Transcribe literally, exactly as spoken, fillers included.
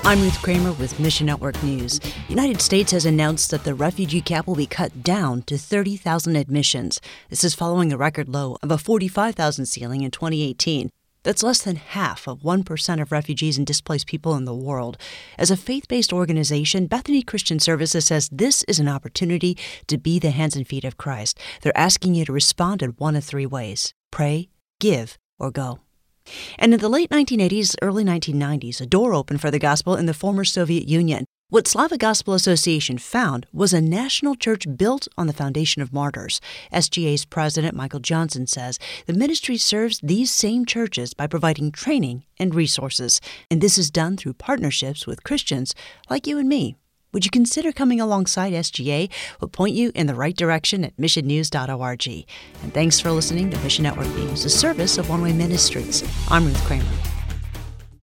I'm Ruth Kramer with Mission Network News. The United States has announced that the refugee cap will be cut down to thirty thousand admissions. This is following a record low of a forty-five thousand ceiling in twenty eighteen. That's less than half of one percent of refugees and displaced people in the world. As a faith-based organization, Bethany Christian Services says this is an opportunity to be the hands and feet of Christ. They're asking you to respond in one of three ways: pray, give, or go. And in the late nineteen eighties, early nineteen nineties, a door opened for the gospel in the former Soviet Union. What Slavic Gospel Association found was a national church built on the foundation of martyrs. S G A's president, Michael Johnson, says the ministry serves these same churches by providing training and resources. And this is done through partnerships with Christians like you and me. Would you consider coming alongside S G A? We'll point you in the right direction at mission news dot org. And thanks for listening to Mission Network News, a service of One Way Ministries. I'm Ruth Kramer.